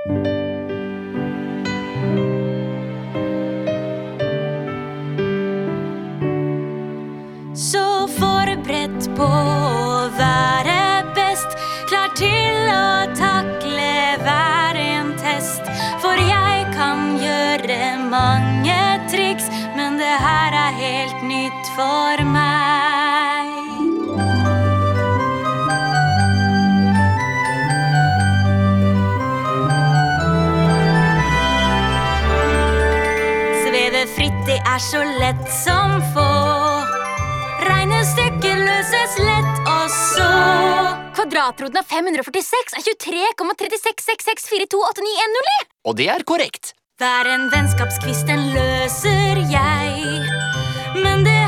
Så forberedt på å være best, klar til å takle hver en test. For jeg kan gjøre mange triks, men det her er helt nytt for meg. Sveve fritt, det er så lett som få. Regnestykket løses lett, og så Kvadratroten av 546 er 23,3666428910. Og det er korrekt. Hver en vennskapskvist den løser jeg, men det